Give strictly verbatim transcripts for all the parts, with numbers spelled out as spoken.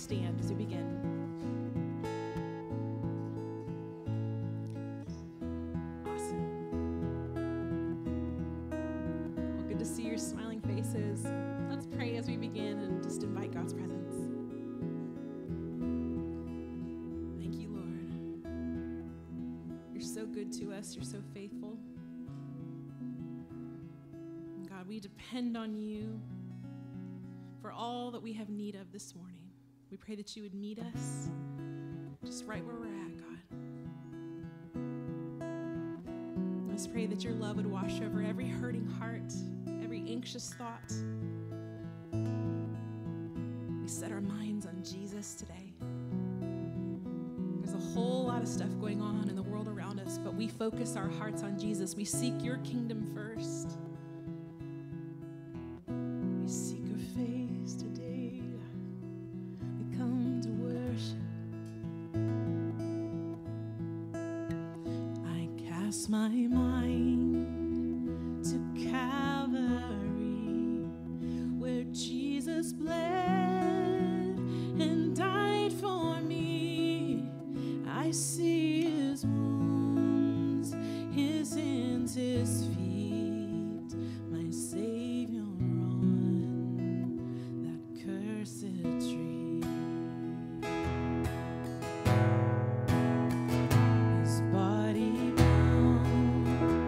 stand as we begin. Awesome. Well, good to see your smiling faces. Let's pray as we begin and just invite God's presence. Thank you, Lord. You're so good to us. You're so faithful. And God, we depend on you for all that we have need of this morning. We pray that you would meet us just right where we're at, God. Let's pray that your love would wash over every hurting heart, every anxious thought. We set our minds on Jesus today. There's a whole lot of stuff going on in the world around us, but we focus our hearts on Jesus. We seek your kingdom first. We seek your face today. We come to worship. I cast my mind to Calvary, where Jesus bled and died for me. I see his wounds, his hands, his feet, my Savior on that cursed tree. His body bound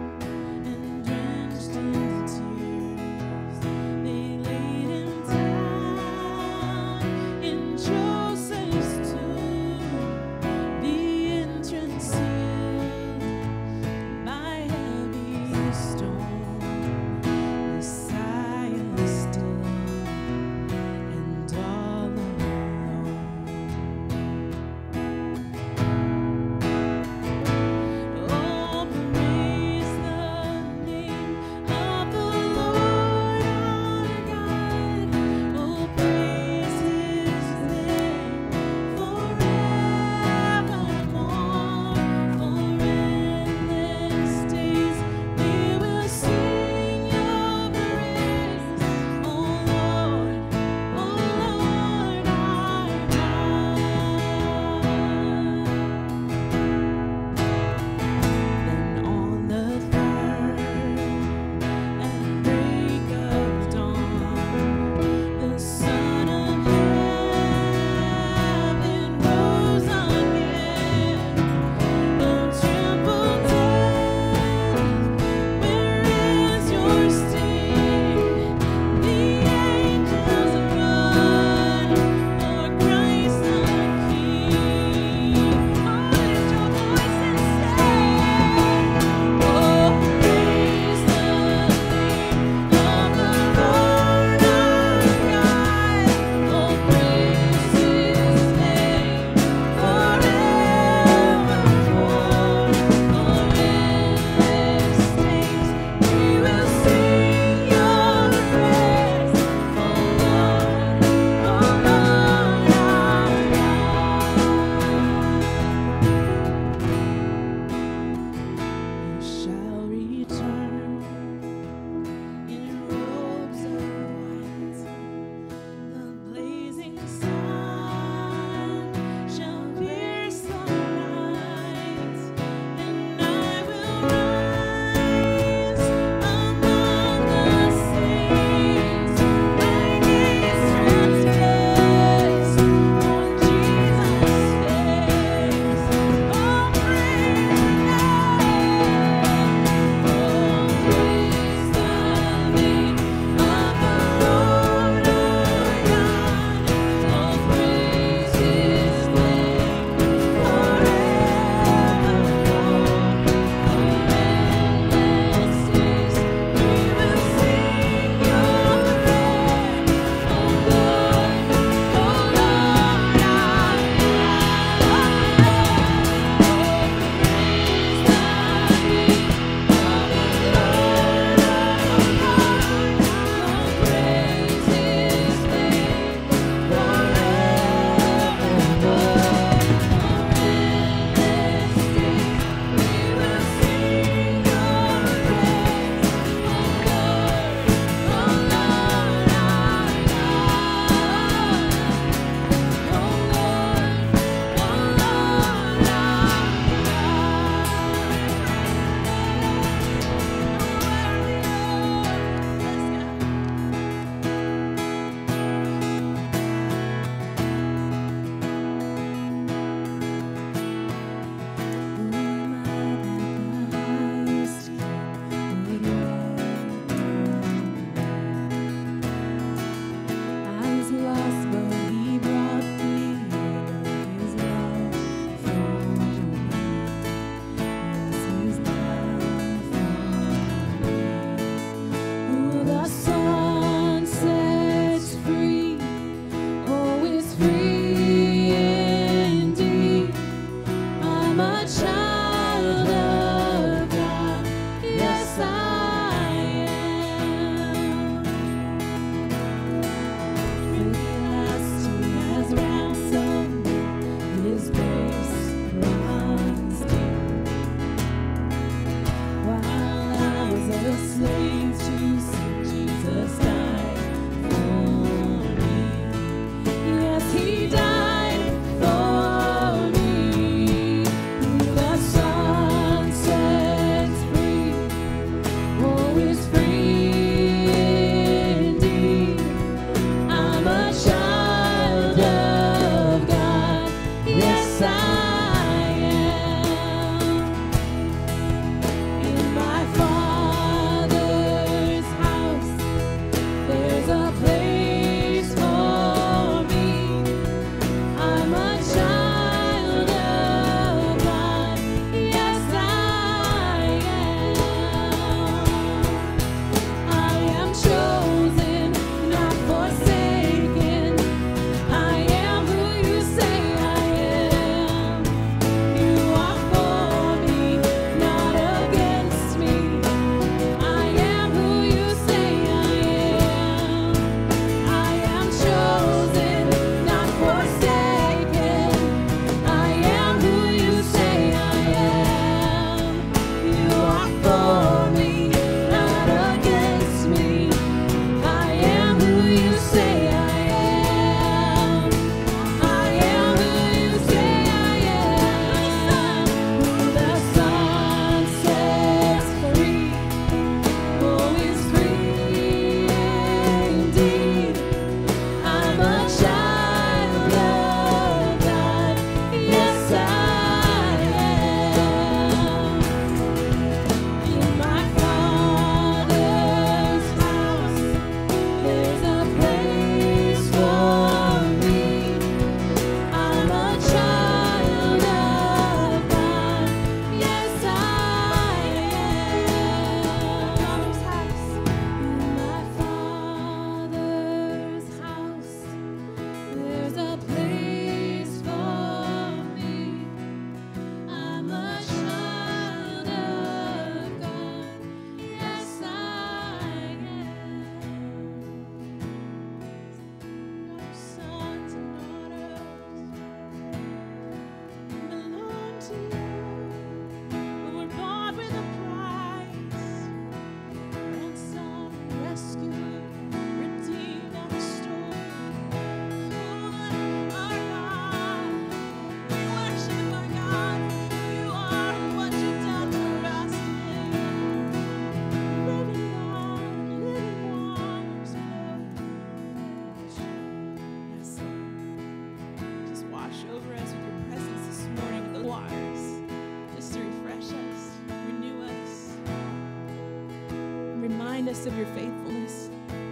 Us of your faithfulness.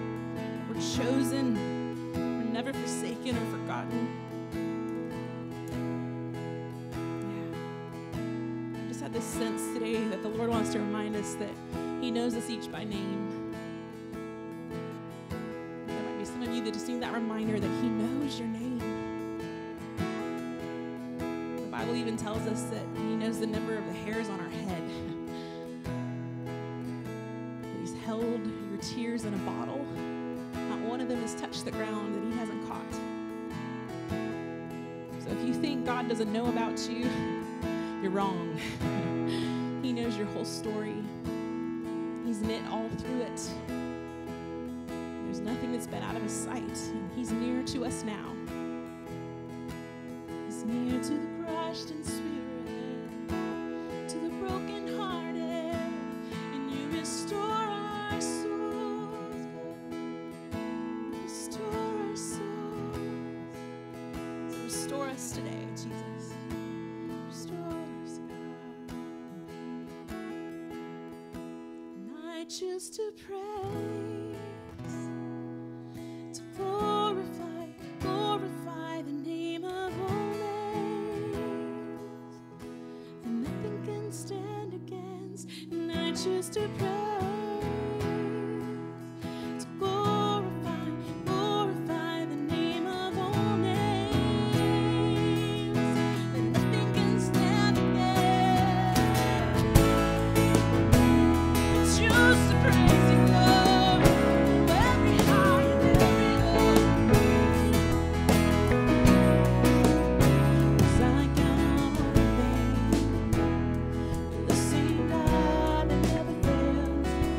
We're chosen. We're never forsaken or forgotten. Yeah. I just had this sense today that the Lord wants to remind us that He knows us each by name. There might be some of you that just need that reminder that He knows your name. The Bible even tells us that He knows the number of the hairs on our head. Held your tears in a bottle. Not one of them has touched the ground that He hasn't caught. So if you think God doesn't know about you, you're wrong. He knows your whole story. He's knit all through it. There's nothing that's been out of His sight, and He's near to us now. He's near to the crushed in spirit, to the brokenhearted, and You restore today, Jesus. Restore us, God. And I choose to praise, to glorify, glorify the name of all names, and nothing can stand against. And I choose to praise. Sing God that never fails.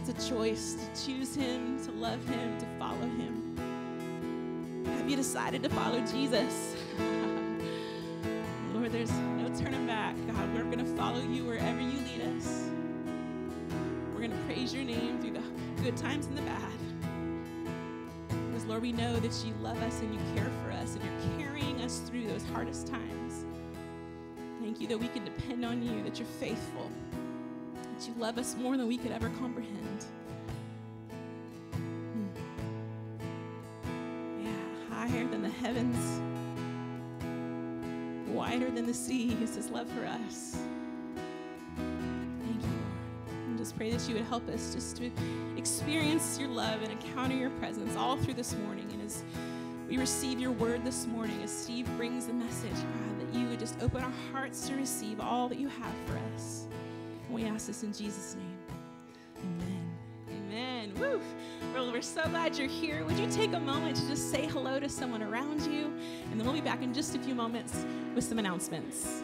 it's a choice to choose him, to love him, to follow him. Have you decided to follow Jesus? Lord, there's no turning back. God, we're going to follow you wherever you lead us. We're going to praise your name through the good times and the bad. Because, Lord, we know that you love us and you care for us and you're carrying us through those hardest times. Thank you that we can depend on you, that you're faithful, that you love us more than we could ever comprehend. Hmm. Yeah, higher than the heavens, wider than the sea is his love for us. Thank you, Lord. And just pray that you would help us just to experience your love and encounter your presence all through this morning. And as we receive your word this morning, as Steve brings the message, God, that you would just open our hearts to receive all that you have for us. And we ask this in Jesus' name. Amen. Amen. Woo. Well, we're so glad you're here. Would you take a moment to just say hello to someone around you? And then we'll be back in just a few moments with some announcements.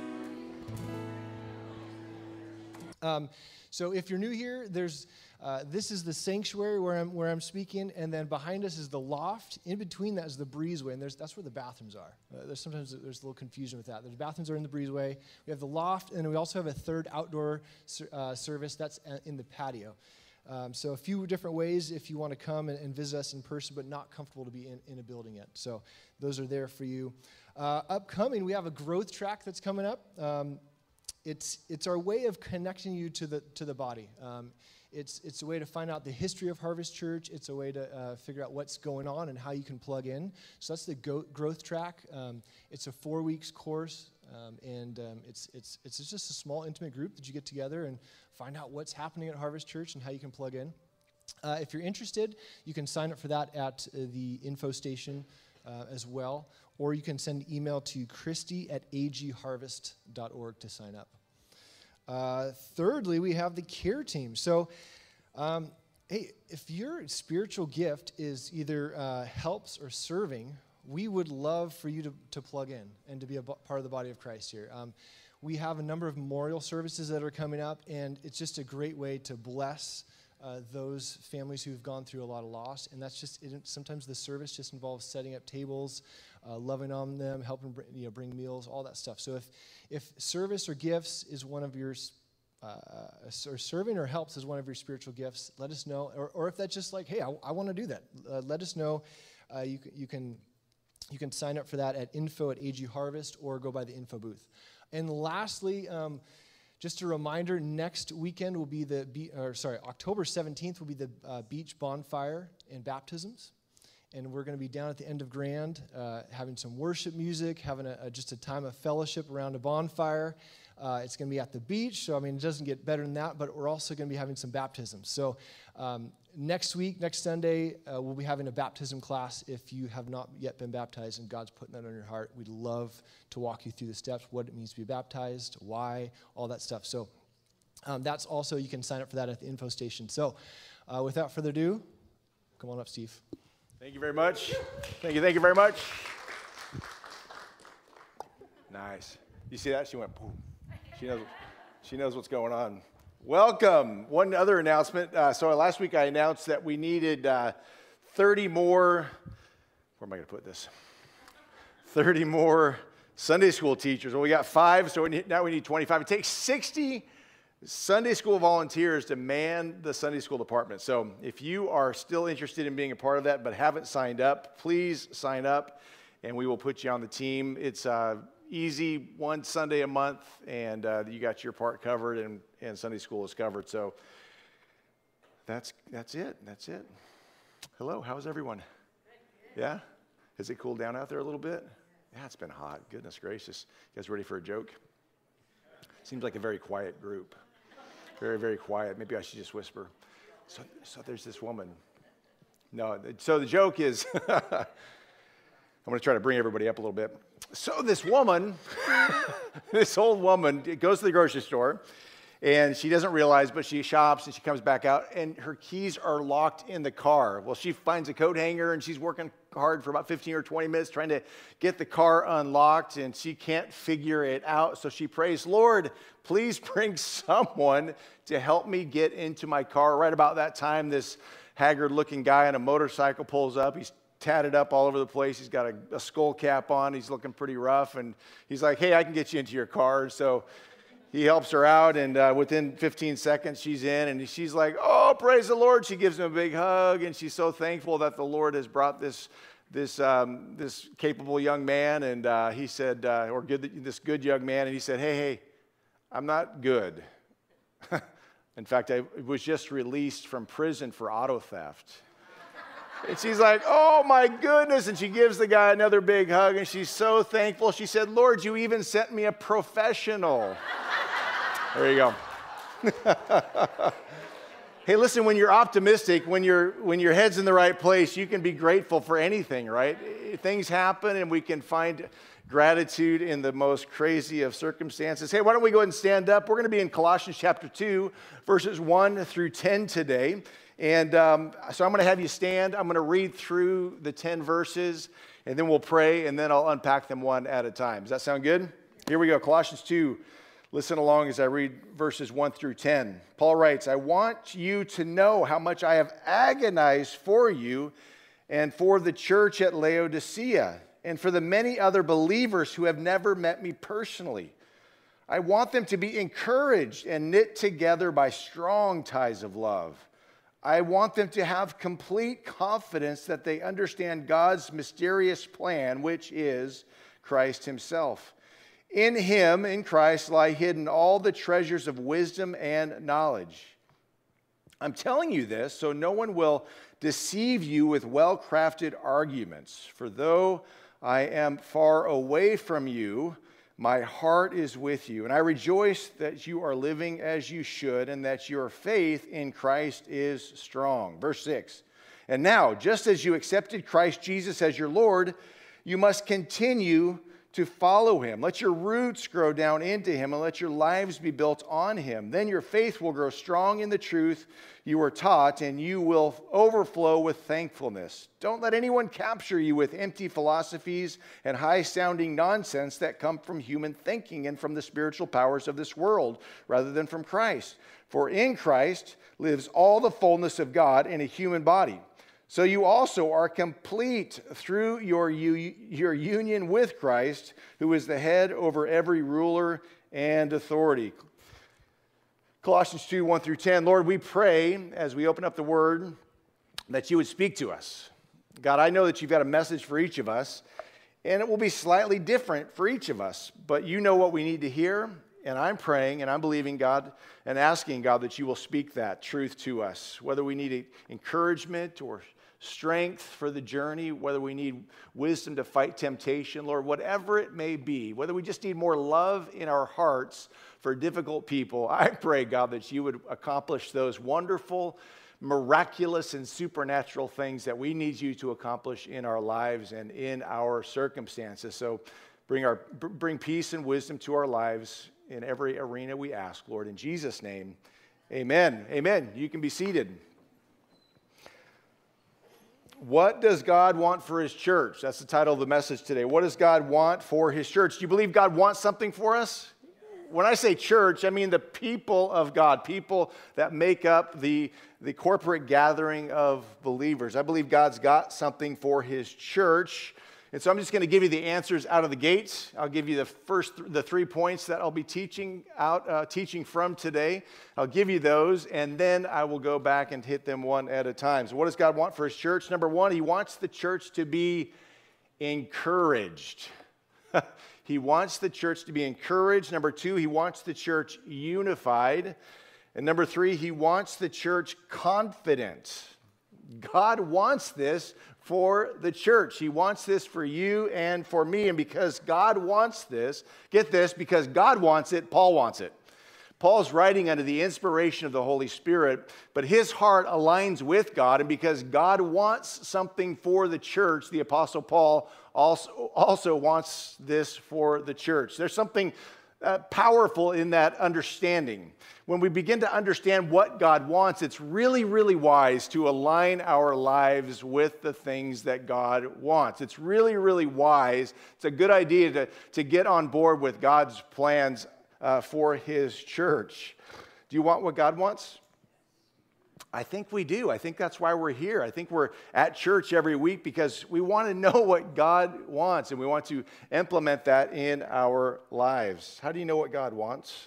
Um, so if you're new here, there's uh, this is the sanctuary where I'm where I'm speaking, and then behind us is the loft. In between that is the breezeway, and there's that's where the bathrooms are. Uh, there's sometimes there's a little confusion with that. The bathrooms are in the breezeway. We have the loft, and we also have a third outdoor uh, service that's in the patio. Um, so a few different ways if you want to come and, and visit us in person, but not comfortable to be in, in a building yet. So those are there for you. Uh, upcoming, we have a growth track that's coming up. Um, it's it's our way of connecting you to the to the body. Um, it's it's a way to find out the history of Harvest Church. It's a way to uh, figure out what's going on and how you can plug in. So that's the go- growth track. Um, it's a four weeks course. Um, and um, it's it's it's just a small, intimate group that you get together and find out what's happening at Harvest Church and how you can plug in. Uh, if you're interested, you can sign up for that at uh, the info station uh, as well, or you can send an email to Christy at a g harvest dot org to sign up. Uh, thirdly, we have the care team. So, um, hey, if your spiritual gift is either uh, helps or serving, we would love for you to, to plug in and to be a b- part of the body of Christ here. Um, we have a number of memorial services that are coming up, and it's just a great way to bless uh, those families who've gone through a lot of loss. And that's just, it, sometimes the service just involves setting up tables, uh, loving on them, helping bring, you know, bring meals, all that stuff. So if, if service or gifts is one of your, uh, or serving or helps is one of your spiritual gifts, let us know. Or, or if that's just like, hey, I, I want to do that, uh, let us know. Uh, you, you can... You can sign up for that at info at A G Harvest or go by the info booth. And lastly, um, just a reminder, next weekend will be the, be- or sorry, October seventeenth will be the uh, beach bonfire and baptisms. And we're going to be down at the end of Grand, uh, having some worship music, having a, a, just a time of fellowship around a bonfire. Uh, it's going to be at the beach, so I mean, it doesn't get better than that, but we're also going to be having some baptisms. So um, next week, next Sunday, uh, we'll be having a baptism class. If you have not yet been baptized and God's putting that on your heart, we'd love to walk you through the steps, what it means to be baptized, why, all that stuff. So um, that's also, you can sign up for that at the info station. So uh, without further ado, come on up, Steve. Thank you very much. Thank you, thank you very much. Nice. You see that? She went boom. She knows, she knows what's going on. Welcome. One other announcement. Uh, so last week I announced that we needed uh, thirty more, where am I going to put this? thirty more Sunday school teachers. Well, we got five, so we need, now we need twenty-five. It takes sixty Sunday school volunteers to man the Sunday school department. So if you are still interested in being a part of that but haven't signed up, please sign up and we will put you on the team. It's uh, easy, one Sunday a month, and uh, you got your part covered, and, and Sunday school is covered. So that's that's it. That's it. Hello, how's everyone? Yeah? Has it cooled down out there a little bit? Yeah, it's been hot. Goodness gracious. You guys ready for a joke? Seems like a very quiet group. Very, very quiet. Maybe I should just whisper. So, so there's this woman. No, so the joke is, I'm going to try to bring everybody up a little bit. So this woman, this old woman, goes to the grocery store, And she doesn't realize, but she shops and she comes back out and her keys are locked in the car. Well, she finds a coat hanger and she's working hard for about fifteen or twenty minutes trying to get the car unlocked and she can't figure it out. So she prays, Lord, please bring someone to help me get into my car. Right about that time, this haggard looking guy on a motorcycle pulls up. He's tatted up all over the place. He's got a, a skull cap on. He's looking pretty rough. And he's like, hey, I can get you into your car. So he helps her out, and uh, within fifteen seconds, she's in, and she's like, oh, praise the Lord. She gives him a big hug, and she's so thankful that the Lord has brought this this um, this capable young man, and uh, he said, uh, or good, this good young man, and he said, hey, hey, I'm not good. In fact, I was just released from prison for auto theft. And she's like, oh, my goodness. And she gives the guy another big hug, and she's so thankful. She said, Lord, you even sent me a professional. There you go. Hey, listen, when you're optimistic, when, you're, when your head's in the right place, you can be grateful for anything, right? Things happen, and we can find gratitude in the most crazy of circumstances. Hey, why don't we go ahead and stand up? We're going to be in Colossians chapter two, verses one through ten today. And um, so I'm going to have you stand. I'm going to read through the ten verses, and then we'll pray, and then I'll unpack them one at a time. Does that sound good? Here we go. Colossians two. Listen along as I read verses one through ten. Paul writes, I want you to know how much I have agonized for you and for the church at Laodicea and for the many other believers who have never met me personally. I want them to be encouraged and knit together by strong ties of love. I want them to have complete confidence that they understand God's mysterious plan, which is Christ himself. In him, in Christ, lie hidden all the treasures of wisdom and knowledge. I'm telling you this so no one will deceive you with well-crafted arguments. For though I am far away from you, my heart is with you. And I rejoice that you are living as you should and that your faith in Christ is strong. Verse six. And now, just as you accepted Christ Jesus as your Lord, you must continue to follow him. Let your roots grow down into him and let your lives be built on him. Then your faith will grow strong in the truth you were taught and you will overflow with thankfulness. Don't let anyone capture you with empty philosophies and high-sounding nonsense that come from human thinking and from the spiritual powers of this world rather than from Christ. For in Christ lives all the fullness of God in a human body. So you also are complete through your, your union with Christ, who is the head over every ruler and authority. Colossians two, one through ten. Lord, we pray as we open up the word that you would speak to us. God, I know that you've got a message for each of us, and it will be slightly different for each of us, but you know what we need to hear, and I'm praying and I'm believing, God, and asking, God, that you will speak that truth to us, whether we need encouragement or strength for the journey, whether we need wisdom to fight temptation, Lord, whatever it may be, whether we just need more love in our hearts for difficult people, I pray, God, that you would accomplish those wonderful, miraculous, and supernatural things that we need you to accomplish in our lives and in our circumstances. So bring, our, bring peace and wisdom to our lives in every arena we ask, Lord. In Jesus' name, amen. Amen. You can be seated. What does God want for his church? That's the title of the message today. What does God want for his church? Do you believe God wants something for us? When I say church, I mean the people of God, people that make up the, the corporate gathering of believers. I believe God's got something for his church. And so I'm just going to give you the answers out of the gates. I'll give you the first, th- the three points that I'll be teaching out, uh, teaching from today. I'll give you those, and then I will go back and hit them one at a time. So what does God want for his church? Number one, he wants the church to be encouraged. He wants the church to be encouraged. Number two, he wants the church unified. And number three, he wants the church confident. God wants this for the church. He wants this for you and for me. And because God wants this, get this, because God wants it, Paul wants it. Paul's writing under the inspiration of the Holy Spirit, but his heart aligns with God. And because God wants something for the church, the Apostle Paul also, also wants this for the church. There's something uh, powerful in that understanding. When we begin to understand what God wants, it's really, really wise to align our lives with the things that God wants. It's really, really wise. It's a good idea to, to get on board with God's plans uh, for his church. Do you want what God wants? I think we do. I think that's why we're here. I think we're at church every week because we want to know what God wants and we want to implement that in our lives. How do you know what God wants?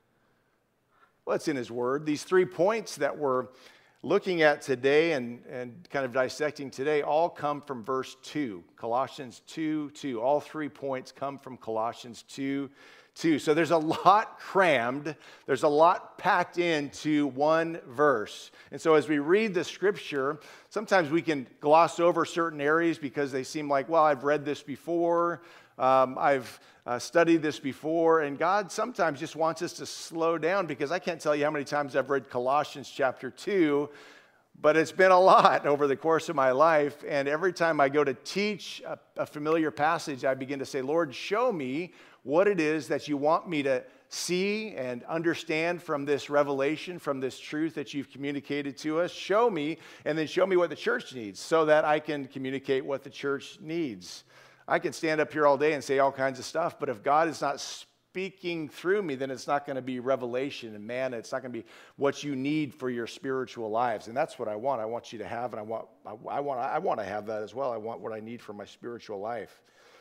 Well, it's in his word. These three points that we're looking at today and, and kind of dissecting today all come from verse two, Colossians two two. All three points come from Colossians two two. So there's a lot crammed, there's a lot packed into one verse. And so as we read the scripture, sometimes we can gloss over certain areas because they seem like, well, I've read this before, um, I've uh, studied this before, and God sometimes just wants us to slow down because I can't tell you how many times I've read Colossians chapter two, but it's been a lot over the course of my life, and every time I go to teach a, a familiar passage, I begin to say, Lord, show me what it is that you want me to see and understand from this revelation, from this truth that you've communicated to us. Show me, and then show me what the church needs so that I can communicate what the church needs. I can stand up here all day and say all kinds of stuff, but if God is not speaking through me, then it's not going to be revelation and manna. It's not going to be what you need for your spiritual lives. And that's what I want. I want you to have, and I want, I, I want, I want to have that as well. I want what I need for my spiritual life.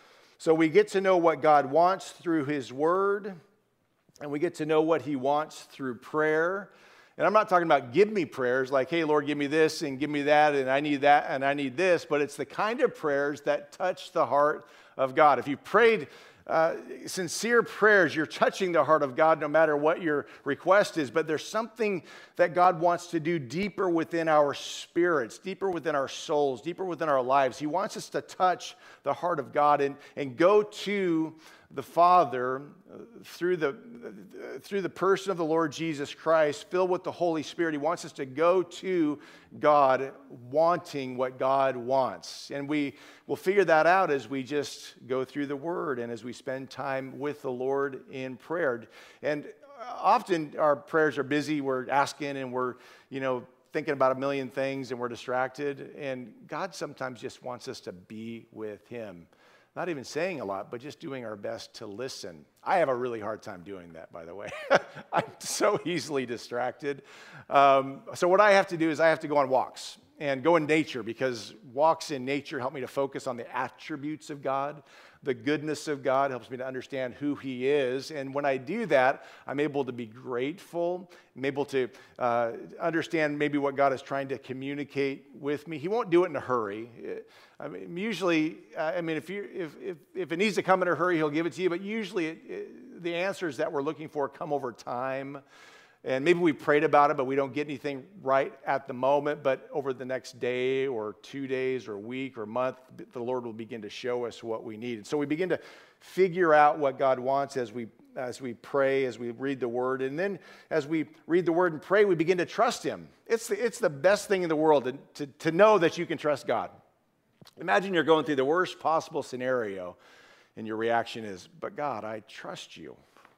So we get to know what God wants through his word, and we get to know what he wants through prayer. And I'm not talking about give me prayers like, hey, Lord, give me this and give me that, and I need that and I need this, but it's the kind of prayers that touch the heart of God. If you prayed uh, sincere prayers, you're touching the heart of God no matter what your request is, but there's something that God wants to do deeper within our spirits, deeper within our souls, deeper within our lives. He wants us to touch the heart of God and, and go to the Father through the, through the person of the Lord Jesus Christ, filled with the Holy Spirit. He wants us to go to God wanting what God wants. And we will figure that out as we just go through the Word and as we spend time with the Lord in prayer. And often our prayers are busy. We're asking and we're, you know, thinking about a million things and we're distracted. And God sometimes just wants us to be with him. Not even saying a lot, but just doing our best to listen. I have a really hard time doing that, by the way. I'm so easily distracted. Um, so what I have to do is I have to go on walks and go in nature because walks in nature help me to focus on the attributes of God. The goodness of God helps me to understand who he is. And when I do that, I'm able to be grateful. I'm able to uh, understand maybe what God is trying to communicate with me. He won't do it in a hurry. I mean, usually, uh, I mean, if, you, if, if, if it needs to come in a hurry, he'll give it to you. But usually it, it, the answers that we're looking for come over time. And maybe we prayed about it, but we don't get anything right at the moment. But over the next day or two days or week or month, the Lord will begin to show us what we need. And so we begin to figure out what God wants as we as we pray, as we read the Word. And then as we read the Word and pray, we begin to trust him. It's the, it's the best thing in the world to, to, to know that you can trust God. Imagine you're going through the worst possible scenario, and your reaction is, but God, I trust you.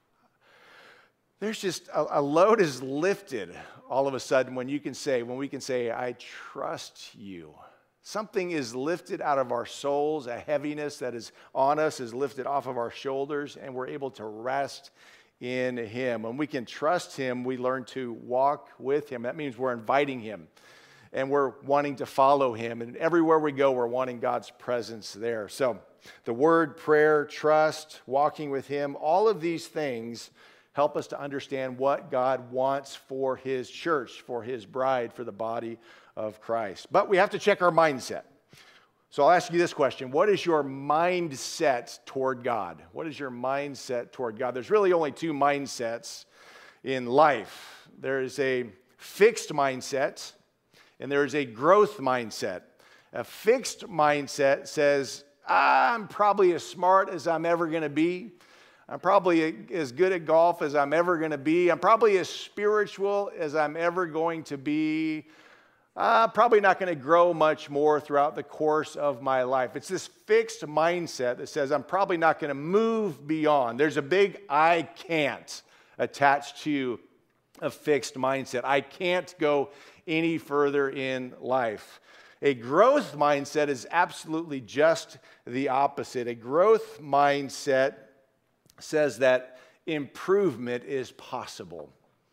There's just a, a load is lifted all of a sudden when you can say, when we can say, I trust you. Something is lifted out of our souls, a heaviness that is on us is lifted off of our shoulders, and we're able to rest in him. When we can trust him, we learn to walk with him. That means we're inviting him, and we're wanting to follow him. And everywhere we go, we're wanting God's presence there. So the word, prayer, trust, walking with him, all of these things help us to understand what God wants for his church, for his bride, for the body of Christ. But we have to check our mindset. So I'll ask you this question. What is your mindset toward God? What is your mindset toward God? There's really only two mindsets in life. There is a fixed mindset, and there is a growth mindset. A fixed mindset says, I'm probably as smart as I'm ever going to be. I'm probably as good at golf as I'm ever going to be. I'm probably as spiritual as I'm ever going to be. uh, probably not going to grow much more throughout the course of my life. It's this fixed mindset that says I'm probably not going to move beyond. There's a big I can't attached to a fixed mindset. I can't go any further in life. A growth mindset is absolutely just the opposite. A growth mindset says that improvement is possible.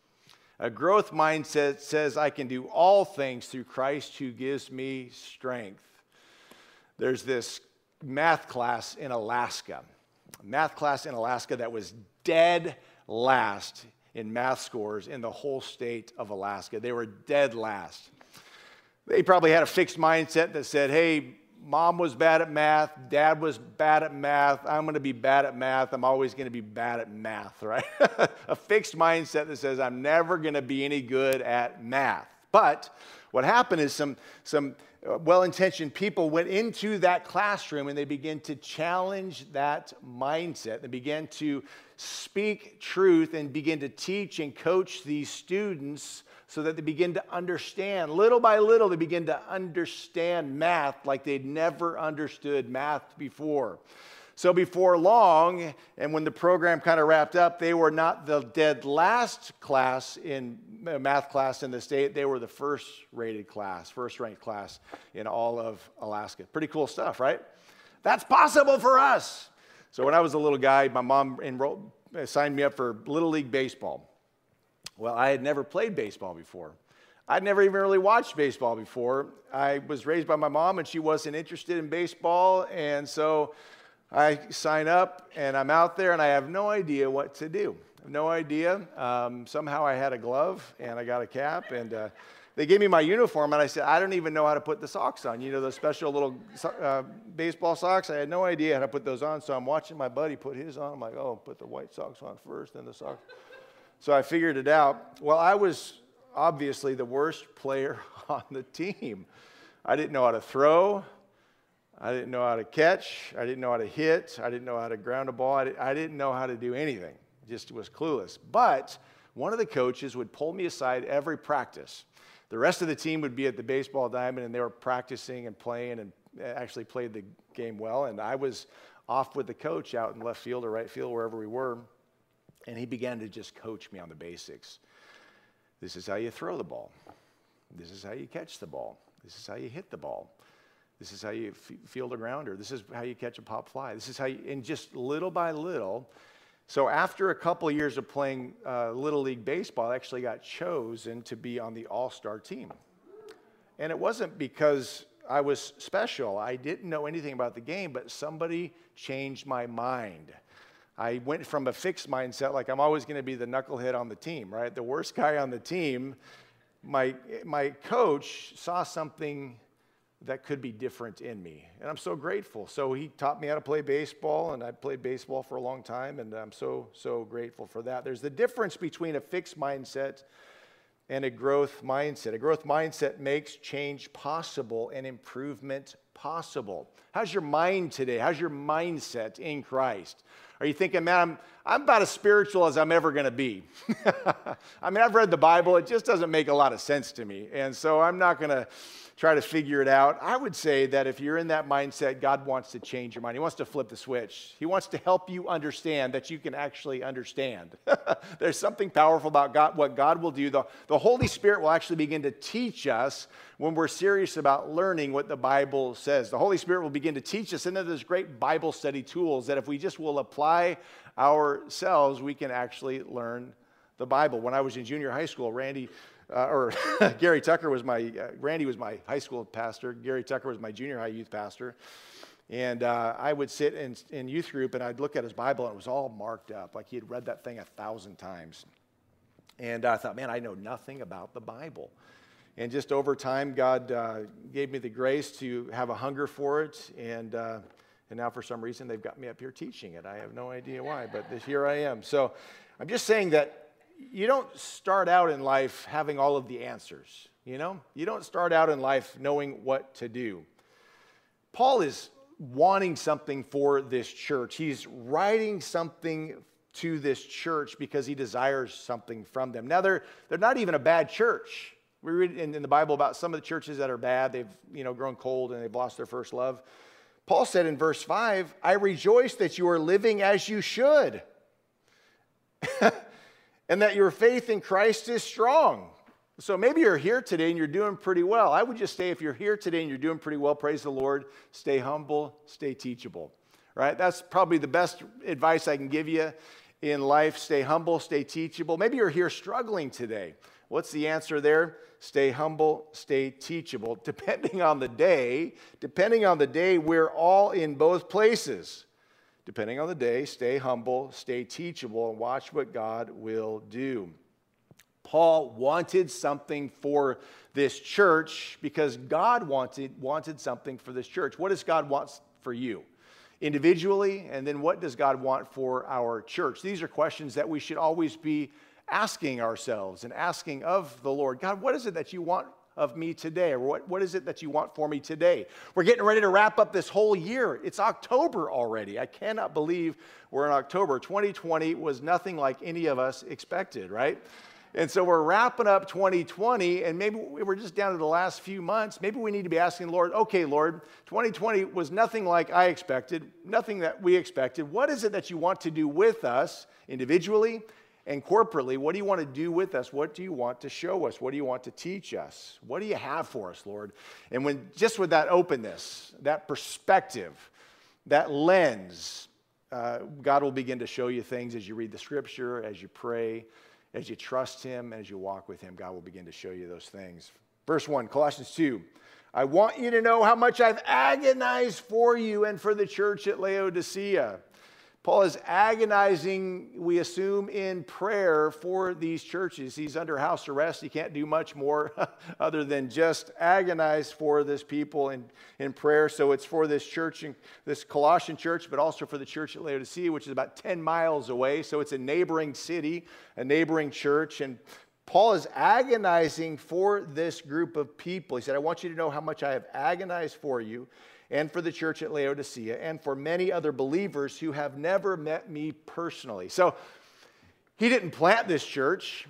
A growth mindset says I can do all things through Christ who gives me strength. There's this math class in Alaska, a math class in Alaska that was dead last in math scores in the whole state of Alaska. They were dead last. They probably had a fixed mindset that said, hey, mom was bad at math, dad was bad at math, I'm going to be bad at math, I'm always going to be bad at math, right? A fixed mindset that says I'm never going to be any good at math. But what happened is some, some well-intentioned people went into that classroom and they began to challenge that mindset. They began to speak truth and begin to teach and coach these students so that they begin to understand. Little by little, they begin to understand math like they'd never understood math before. So before long, and when the program kind of wrapped up, they were not the dead last class in math class in the state. They were the first rated class, first ranked class in all of Alaska. Pretty cool stuff, right? That's possible for us. So when I was a little guy, my mom enrolled, signed me up for Little League Baseball. Well, I had never played baseball before. I'd never even really watched baseball before. I was raised by my mom, and she wasn't interested in baseball, and so I sign up, and I'm out there, and I have no idea what to do. No idea. Um, somehow I had a glove, and I got a cap, and uh, they gave me my uniform, and I said, I don't even know how to put the socks on. You know, those special little uh, baseball socks? I had no idea how to put those on, so I'm watching my buddy put his on. I'm like, oh, put the white socks on first, then the socks. So I figured it out. Well, I was obviously the worst player on the team. I didn't know how to throw. I didn't know how to catch. I didn't know how to hit. I didn't know how to ground a ball. I, I didn't know how to do anything. Just was clueless. But one of the coaches would pull me aside every practice. The rest of the team would be at the baseball diamond, and they were practicing and playing and actually played the game well. And I was off with the coach out in left field or right field, wherever we were. And he began to just coach me on the basics. This is how you throw the ball. This is how you catch the ball. This is how you hit the ball. This is how you f- field a grounder. This is how you catch a pop fly. This is how you, and just little by little. So after a couple of years of playing uh, Little League Baseball, I actually got chosen to be on the all-star team. And it wasn't because I was special. I didn't know anything about the game, but somebody changed my mind. I went from a fixed mindset, like I'm always going to be the knucklehead on the team, right? The worst guy on the team. My, my coach saw something that could be different in me, and I'm so grateful. So he taught me how to play baseball, and I played baseball for a long time, and I'm so, so grateful for that. There's the difference between a fixed mindset and a growth mindset. A growth mindset makes change possible and improvement possible. How's your mind today? How's your mindset in Christ? Are you thinking, man, I'm, I'm about as spiritual as I'm ever going to be? I mean, I've read the Bible. It just doesn't make a lot of sense to me. And so I'm not going to try to figure it out. I would say that if you're in that mindset, God wants to change your mind. He wants to flip the switch. He wants to help you understand that you can actually understand. There's something powerful about God, what God will do. The, the Holy Spirit will actually begin to teach us when we're serious about learning what the Bible says. The Holy Spirit will begin to teach us, and then there's great Bible study tools that if we just will apply ourselves, we can actually learn the Bible. When I was in junior high school, Randy Uh, or Gary Tucker was my, uh, Randy was my high school pastor. Gary Tucker was my junior high youth pastor. And uh, I would sit in, in youth group and I'd look at his Bible and it was all marked up. Like he had read that thing a thousand times. And I thought, man, I know nothing about the Bible. And just over time, God uh, gave me the grace to have a hunger for it. And, uh, and now for some reason, they've got me up here teaching it. I have no idea why, but this, here I am. So I'm just saying that you don't start out in life having all of the answers, you know? You don't start out in life knowing what to do. Paul is wanting something for this church. He's writing something to this church because he desires something from them. Now, they're, they're not even a bad church. We read in, in the Bible about some of the churches that are bad. They've, you know, grown cold and they've lost their first love. Paul said in verse five, I rejoice that you are living as you should, and that your faith in Christ is strong. So maybe you're here today and you're doing pretty well. I would just say if you're here today and you're doing pretty well, praise the Lord, stay humble, stay teachable, right? That's probably the best advice I can give you in life. Stay humble, stay teachable. Maybe you're here struggling today. What's the answer there? Stay humble, stay teachable. Depending on the day, depending on the day, we're all in both places. Depending on the day, stay humble, stay teachable, and watch what God will do. Paul wanted something for this church because God wanted, wanted something for this church. What does God want for you individually? And then what does God want for our church? These are questions that we should always be asking ourselves and asking of the Lord. God, what is it that you want of me today? Or what, what is it that you want for me today? We're getting ready to wrap up this whole year. It's October already. I cannot believe we're in October. twenty twenty was nothing like any of us expected, right? And so we're wrapping up twenty twenty, and maybe we're just down to the last few months. Maybe we need to be asking the Lord, okay, Lord, twenty twenty was nothing like I expected, nothing that we expected. What is it that you want to do with us individually and corporately? What do you want to do with us? What do you want to show us? What do you want to teach us? What do you have for us, Lord? And when just with that openness, that perspective, that lens, uh, God will begin to show you things as you read the scripture, as you pray, as you trust him, as you walk with him. God will begin to show you those things. Verse one, Colossians two. I want you to know how much I've agonized for you and for the church at Laodicea. Paul is agonizing, we assume, in prayer for these churches. He's under house arrest. He can't do much more other than just agonize for this people in, in prayer. So it's for this church, this Colossian church, but also for the church at Laodicea, which is about ten miles away. So it's a neighboring city, a neighboring church. And Paul is agonizing for this group of people. He said, I want you to know how much I have agonized for you and for the church at Laodicea, and for many other believers who have never met me personally. So he didn't plant this church.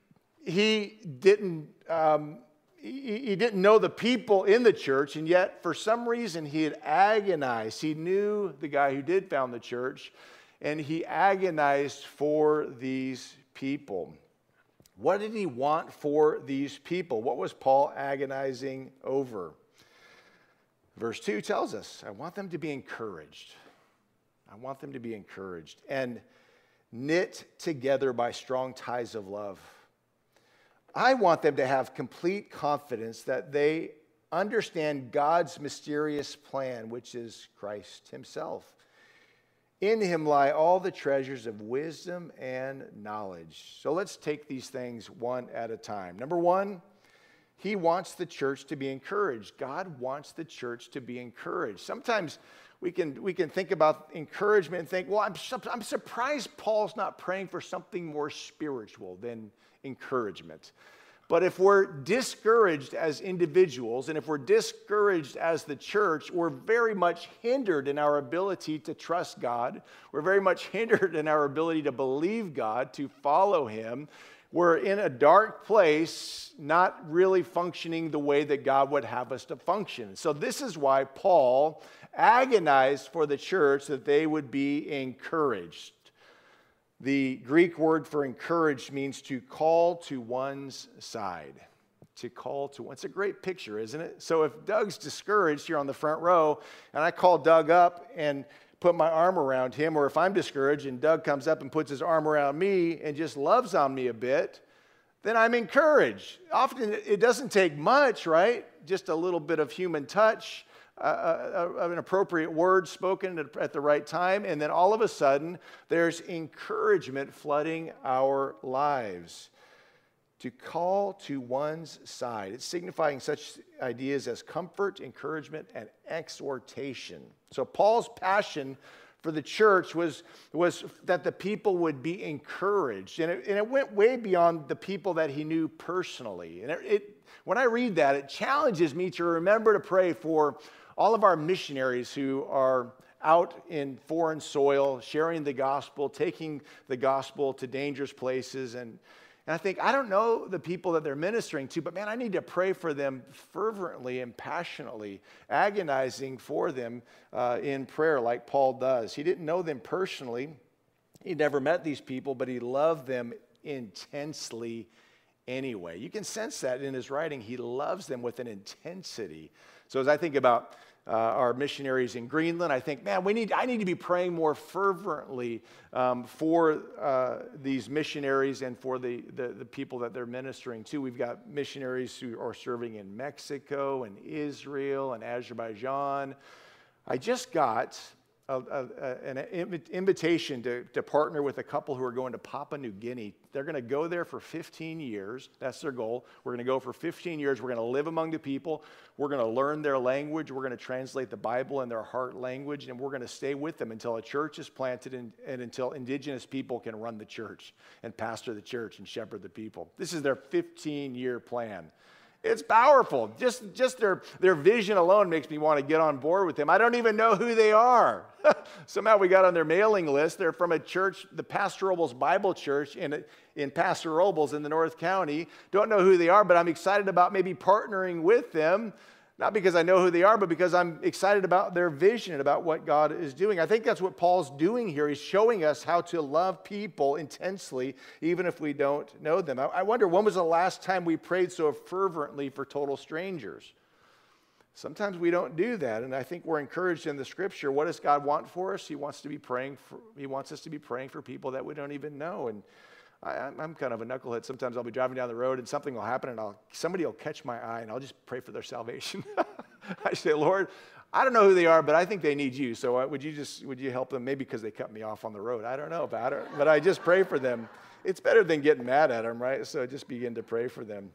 He didn't, um, he, he didn't know the people in the church, and yet for some reason he had agonized. He knew the guy who did found the church, and he agonized for these people. What did he want for these people? What was Paul agonizing over? Verse two tells us, I want them to be encouraged. I want them to be encouraged and knit together by strong ties of love. I want them to have complete confidence that they understand God's mysterious plan, which is Christ himself. In him lie all the treasures of wisdom and knowledge. So let's take these things one at a time. Number one, he wants the church to be encouraged. God wants the church to be encouraged. Sometimes we can, we can think about encouragement and think, well, I'm, I'm surprised Paul's not praying for something more spiritual than encouragement. But if we're discouraged as individuals, and if we're discouraged as the church, we're very much hindered in our ability to trust God. We're very much hindered in our ability to believe God, to follow him. We're in a dark place, not really functioning the way that God would have us to function. So this is why Paul agonized for the church that they would be encouraged. The Greek word for encouraged means to call to one's side. To call to one. It's a great picture, isn't it? So if Doug's discouraged here on the front row, and I call Doug up and put my arm around him, or if I'm discouraged and Doug comes up and puts his arm around me and just loves on me a bit, then I'm encouraged. Often it doesn't take much, right? Just a little bit of human touch, uh, uh, an appropriate word spoken at, at the right time, and then all of a sudden there's encouragement flooding our lives. To call to one's side. It's signifying such ideas as comfort, encouragement, and exhortation. So Paul's passion for the church was, was that the people would be encouraged. And it, and it went way beyond the people that he knew personally. And it, it, when I read that, it challenges me to remember to pray for all of our missionaries who are out in foreign soil, sharing the gospel, taking the gospel to dangerous places, and And I think, I don't know the people that they're ministering to, but man, I need to pray for them fervently and passionately, agonizing for them uh, in prayer like Paul does. He didn't know them personally. He never met these people, but he loved them intensely anyway. You can sense that in his writing. He loves them with an intensity. So as I think about uh, our missionaries in Greenland, I think, man, we need. I need to be praying more fervently um, for uh, these missionaries and for the, the, the people that they're ministering to. We've got missionaries who are serving in Mexico and Israel and Azerbaijan. I just got A, a, an invitation to, to partner with a couple who are going to Papua New Guinea. They're going to go there for fifteen years. That's their goal. We're going to go for fifteen years. We're going to live among the people. We're going to learn their language. We're going to translate the Bible in their heart language, and we're going to stay with them until a church is planted and, and until indigenous people can run the church and pastor the church and shepherd the people. This is their fifteen-year plan. It's powerful. Just, just their, their vision alone makes me want to get on board with them. I don't even know who they are. Somehow we got on their mailing list. They're from a church, the Pastor Robles Bible Church in, in Pastor Robles in the North County. Don't know who they are, but I'm excited about maybe partnering with them. Not because I know who they are, but because I'm excited about their vision and about what God is doing. I think that's what Paul's doing here. He's showing us how to love people intensely, even if we don't know them. I wonder, when was the last time we prayed so fervently for total strangers? Sometimes we don't do that, and I think we're encouraged in the Scripture. What does God want for us? He wants to be praying for, He wants us to be praying for people that we don't even know. And I, I'm kind of a knucklehead. Sometimes I'll be driving down the road and something will happen and I'll, somebody will catch my eye and I'll just pray for their salvation. I say, Lord, I don't know who they are, but I think they need you. So would you just, would you help them? Maybe because they cut me off on the road. I don't know, but I, don't, but I just pray for them. It's better than getting mad at them, right? So just begin to pray for them.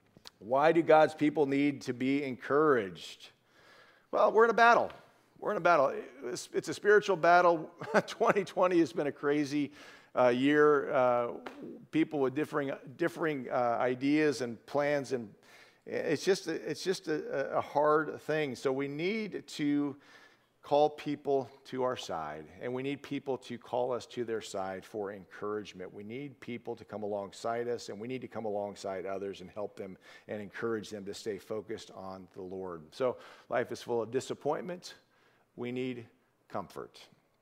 Why do God's people need to be encouraged? Well, we're in a battle. We're in a battle. It's, it's a spiritual battle. twenty twenty has been a crazy Uh, year, uh, people with differing differing uh, ideas and plans, and it's just a, it's just a, a hard thing. So we need to call people to our side, and we need people to call us to their side for encouragement. We need people to come alongside us, and we need to come alongside others and help them and encourage them to stay focused on the Lord. So life is full of disappointment. We need comfort.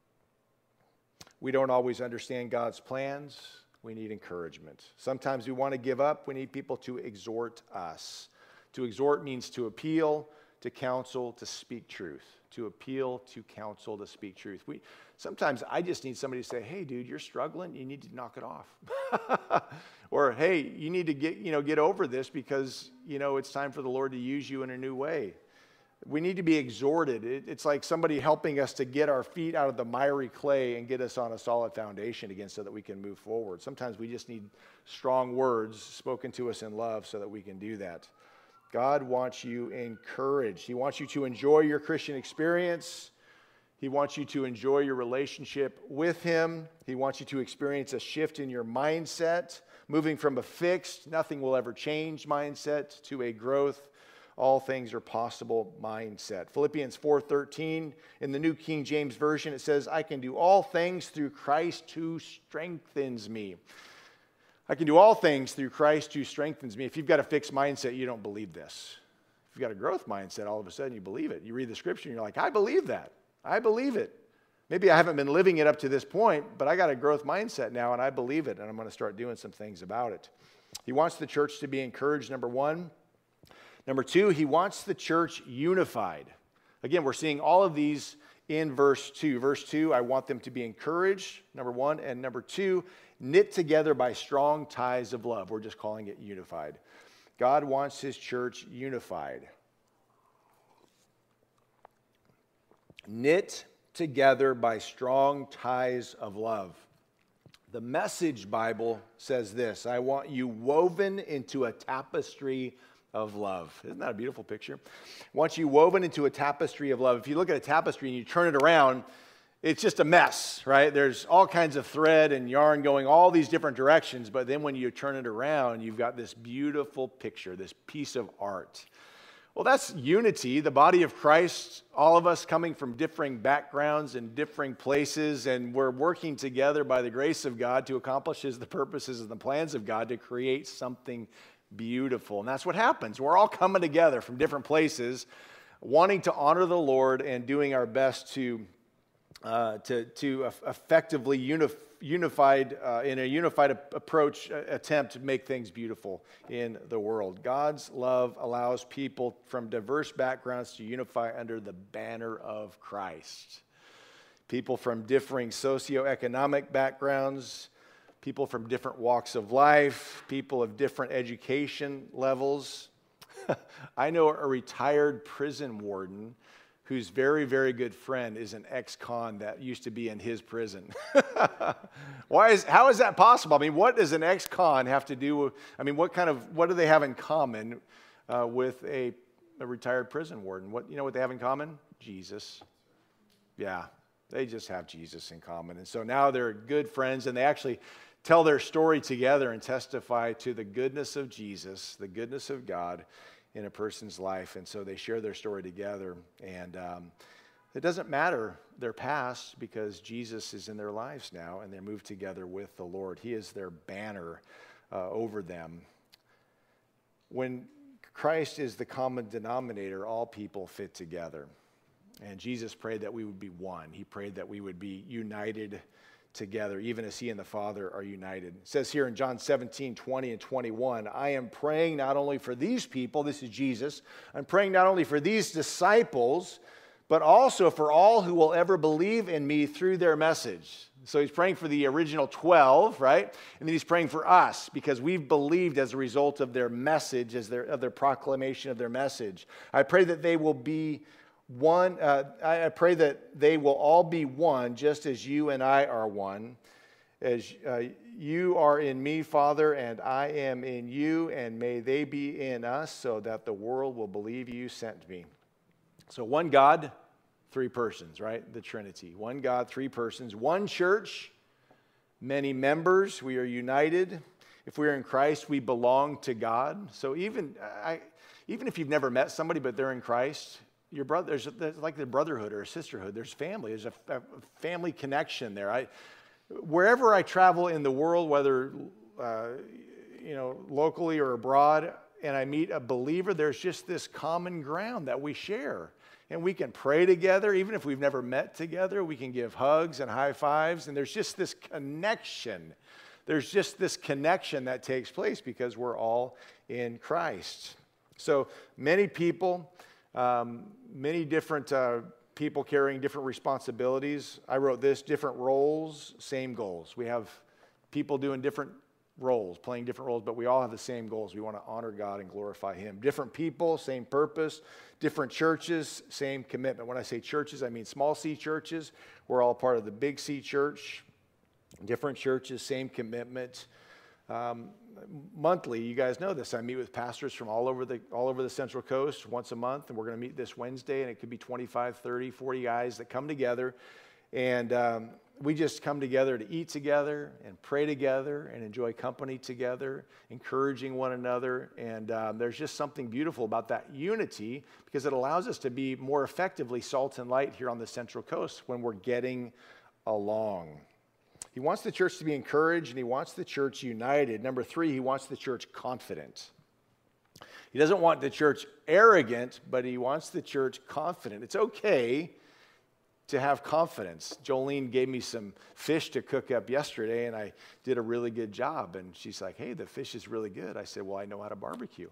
We don't always understand God's plans. We need encouragement. Sometimes we want to give up. We need people to exhort us. To exhort means to appeal, to counsel, to speak truth. To appeal, to counsel, to speak truth. We, sometimes I just need somebody to say, hey, dude, you're struggling. You need to knock it off. Or, hey, you need to get, you know, get over this because, you know, it's time for the Lord to use you in a new way. We need to be exhorted. It, it's like somebody helping us to get our feet out of the miry clay and get us on a solid foundation again so that we can move forward. Sometimes we just need strong words spoken to us in love so that we can do that. God wants you encouraged. He wants you to enjoy your Christian experience. He wants you to enjoy your relationship with Him. He wants you to experience a shift in your mindset, moving from a fixed, nothing will ever change mindset to a growth, all things are possible mindset. Philippians four thirteen, in the New King James Version, it says, I can do all things through Christ who strengthens me. I can do all things through Christ who strengthens me. If you've got a fixed mindset, you don't believe this. If you've got a growth mindset, all of a sudden you believe it. You read the Scripture and you're like, I believe that. I believe it. Maybe I haven't been living it up to this point, but I got a growth mindset now and I believe it, and I'm going to start doing some things about it. He wants the church to be encouraged, number one. Number two, he wants the church unified. Again, we're seeing all of these in verse two. Verse two, I want them to be encouraged, number one. And number two, knit together by strong ties of love. We're just calling it unified. God wants his church unified. Knit together by strong ties of love. The Message Bible says this, I want you woven into a tapestry of love. Isn't that a beautiful picture? Once you woven into a tapestry of love. If you look at a tapestry and you turn it around, it's just a mess, right? There's all kinds of thread and yarn going all these different directions, but then when you turn it around, you've got this beautiful picture, this piece of art. Well, that's unity, the body of Christ, all of us coming from differing backgrounds and differing places, and we're working together by the grace of God to accomplish the purposes and the plans of God to create something beautiful. And that's what happens. We're all coming together from different places, wanting to honor the Lord and doing our best to, uh, to, to effectively unify unified uh, in a unified a- approach uh, attempt to make things beautiful in the world. God's love allows people from diverse backgrounds to unify under the banner of Christ. People from differing socioeconomic backgrounds, people from different walks of life, people of different education levels. I know a retired prison warden whose very, very good friend is an ex-con that used to be in his prison. Why is, how is that possible? I mean, what does an ex-con have to do with, I mean, what kind of, what do they have in common uh, with a, a retired prison warden? What, you know what they have in common? Jesus. Yeah, they just have Jesus in common. And so now they're good friends, and they actually tell their story together and testify to the goodness of Jesus, the goodness of God, in a person's life. And so they share their story together. And um, it doesn't matter their past, because Jesus is in their lives now, and they're moved together with the Lord. He is their banner uh, over them. When Christ is the common denominator, all people fit together. And Jesus prayed that we would be one. He prayed that we would be united together, even as he and the Father are united. It says here in John seventeen, twenty and twenty-one, I am praying not only for these people, this is Jesus, I'm praying not only for these disciples, but also for all who will ever believe in me through their message. So he's praying for the original twelve, right? And then he's praying for us because we've believed as a result of their message, as their, of their proclamation of their message. I pray that they will be One, uh, I, I pray that they will all be one, just as you and I are one. As uh, you are in me, Father, and I am in you, and may they be in us, so that the world will believe you sent me. So one God, three persons, right? The Trinity. One God, three persons. One church, many members. We are united. If we are in Christ, we belong to God. So even, I, even if you've never met somebody, but they're in Christ, your brother, there's, there's like the brotherhood or a sisterhood. There's family. There's a, a family connection there. I, wherever I travel in the world, whether uh, you know locally or abroad, and I meet a believer, there's just this common ground that we share, and we can pray together, even if we've never met together. We can give hugs and high fives, and there's just this connection. There's just this connection that takes place because we're all in Christ. So many people. Um, many different uh, people carrying different responsibilities. I wrote this, different roles, same goals. We have people doing different roles, playing different roles, but we all have the same goals. We want to honor God and glorify him. Different people, same purpose. Different churches, same commitment. When I say churches, I mean small C churches. We're all part of the big C church. Different churches, same commitment. Um, monthly, you guys know this, I meet with pastors from all over the all over the Central Coast once a month, and we're going to meet this Wednesday, and it could be twenty-five, thirty, forty guys that come together, and um, we just come together to eat together and pray together and enjoy company together, encouraging one another, and um, there's just something beautiful about that unity because it allows us to be more effectively salt and light here on the Central Coast when we're getting along. He wants the church to be encouraged, and he wants the church united. Number three, he wants the church confident. He doesn't want the church arrogant, but he wants the church confident. It's okay to have confidence. Jolene gave me some fish to cook up yesterday, and I did a really good job. And she's like, hey, the fish is really good. I said, well, I know how to barbecue.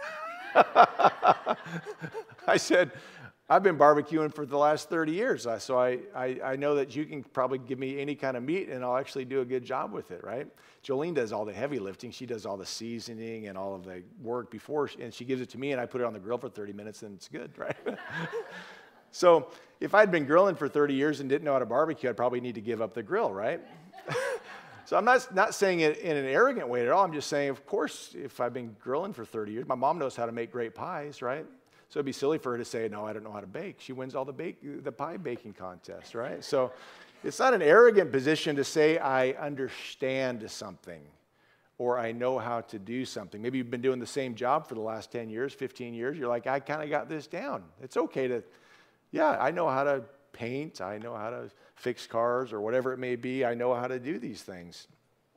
I said, I've been barbecuing for the last thirty years, so I, I, I know that you can probably give me any kind of meat, and I'll actually do a good job with it, right? Jolene does all the heavy lifting. She does all the seasoning and all of the work before, and she gives it to me, and I put it on the grill for thirty minutes, and it's good, right? So if I'd been grilling for thirty years and didn't know how to barbecue, I'd probably need to give up the grill, right? So I'm not, not saying it in an arrogant way at all. I'm just saying, of course, if I've been grilling for thirty years, my mom knows how to make great pies, right? So it'd be silly for her to say, no, I don't know how to bake. She wins all the bake, the pie baking contests, right? So it's not an arrogant position to say I understand something or I know how to do something. Maybe you've been doing the same job for the last ten years, fifteen years. You're like, I kind of got this down. It's okay to, yeah, I know how to paint. I know how to fix cars or whatever it may be. I know how to do these things.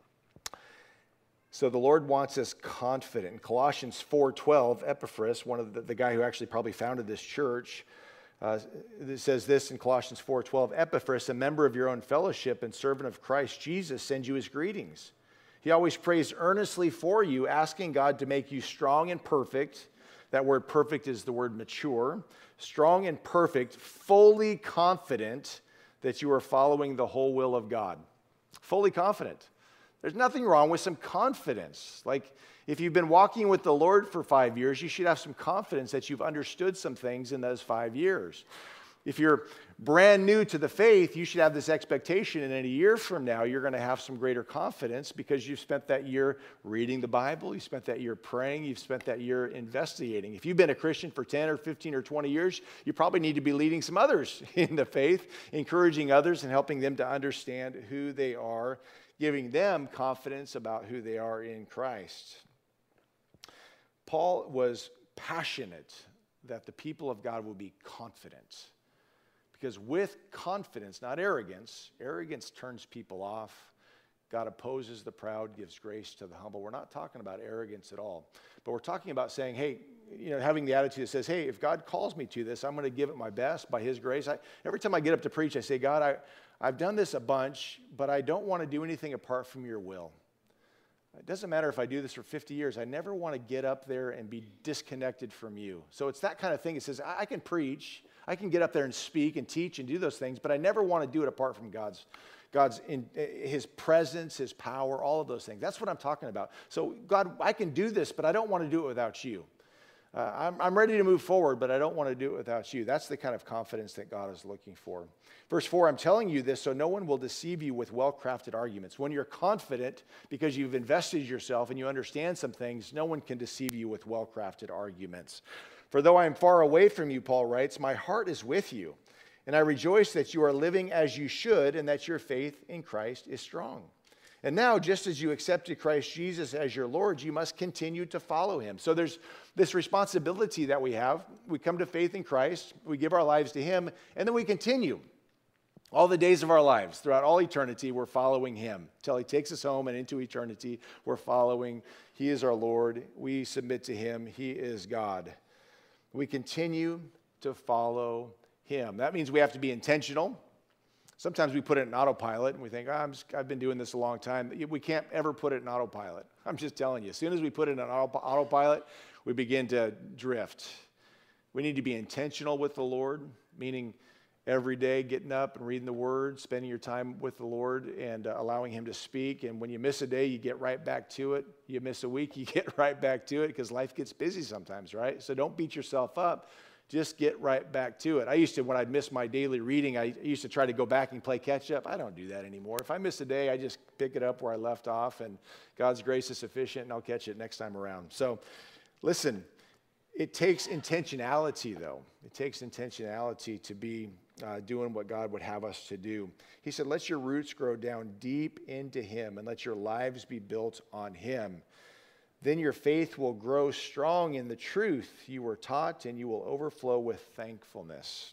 So the Lord wants us confident. In Colossians four twelve, Epaphras, one of the, the guy who actually probably founded this church, uh, it says this in Colossians four twelve, Epaphras, a member of your own fellowship and servant of Christ Jesus, sends you his greetings. He always prays earnestly for you, asking God to make you strong and perfect. That word perfect is the word mature. Strong and perfect, fully confident that you are following the whole will of God. Fully confident. There's nothing wrong with some confidence. Like if you've been walking with the Lord for five years, you should have some confidence that you've understood some things in those five years. If you're brand new to the faith, you should have this expectation, and in a year from now, you're going to have some greater confidence because you've spent that year reading the Bible, you spent that year praying, you've spent that year investigating. If you've been a Christian for ten or fifteen or twenty years, you probably need to be leading some others in the faith, encouraging others and helping them to understand who they are, giving them confidence about who they are in Christ. Paul was passionate that the people of God would be confident. Because with confidence, not arrogance, arrogance turns people off. God opposes the proud, gives grace to the humble. We're not talking about arrogance at all. But we're talking about saying, hey, you know, having the attitude that says, hey, if God calls me to this, I'm going to give it my best by his grace. I, every time I get up to preach, I say, God, I, I've done this a bunch, but I don't want to do anything apart from your will. It doesn't matter if I do this for fifty years. I never want to get up there and be disconnected from you. So it's that kind of thing. It says, I, I can preach. I can get up there and speak and teach and do those things, but I never want to do it apart from God's, God's in, his presence, his power, all of those things. That's what I'm talking about. So God, I can do this, but I don't want to do it without you. Uh, I'm, I'm ready to move forward, but I don't want to do it without you. That's the kind of confidence that God is looking for. Verse four, I'm telling you this so no one will deceive you with well-crafted arguments. When you're confident because you've invested yourself and you understand some things, no one can deceive you with well-crafted arguments. For though I am far away from you, Paul writes, my heart is with you, and I rejoice that you are living as you should and that your faith in Christ is strong. And now, just as you accepted Christ Jesus as your Lord, you must continue to follow him. So there's this responsibility that we have. We come to faith in Christ, we give our lives to him, and then we continue. All the days of our lives, throughout all eternity, we're following him. Till he takes us home and into eternity, we're following. He is our Lord. We submit to him. He is God. We continue to follow him. That means we have to be intentional. Sometimes we put it in autopilot and we think, oh, I'm just, I've been doing this a long time. We can't ever put it in autopilot. I'm just telling you, as soon as we put it in auto, autopilot, we begin to drift. We need to be intentional with the Lord, meaning every day getting up and reading the Word, spending your time with the Lord and uh, allowing him to speak. And when you miss a day, you get right back to it. You miss a week, you get right back to it because life gets busy sometimes, right? So don't beat yourself up. Just get right back to it. I used to, when I'd miss my daily reading, I used to try to go back and play catch up. I don't do that anymore. If I miss a day, I just pick it up where I left off, and God's grace is sufficient, and I'll catch it next time around. So listen, it takes intentionality, though. It takes intentionality to be uh, doing what God would have us to do. He said, let your roots grow down deep into him, and let your lives be built on him. Then your faith will grow strong in the truth you were taught, and you will overflow with thankfulness.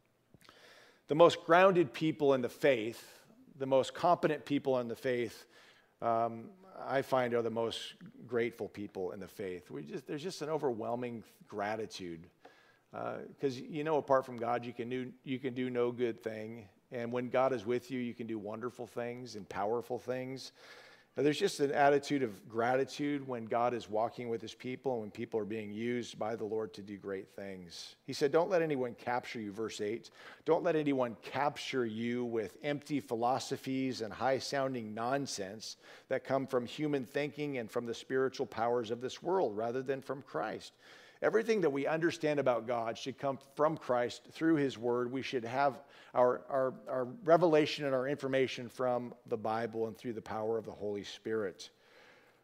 The most grounded people in the faith, the most competent people in the faith, um, I find are the most grateful people in the faith. We just, there's just an overwhelming gratitude. Because, uh, you know, apart from God, you can, do, you can do no good thing. And when God is with you, you can do wonderful things and powerful things. There's just an attitude of gratitude when God is walking with his people and when people are being used by the Lord to do great things. He said, don't let anyone capture you, verse eight. Don't let anyone capture you with empty philosophies and high-sounding nonsense that come from human thinking and from the spiritual powers of this world rather than from Christ. Everything that we understand about God should come from Christ through his word. We should have our, our, our revelation and our information from the Bible and through the power of the Holy Spirit.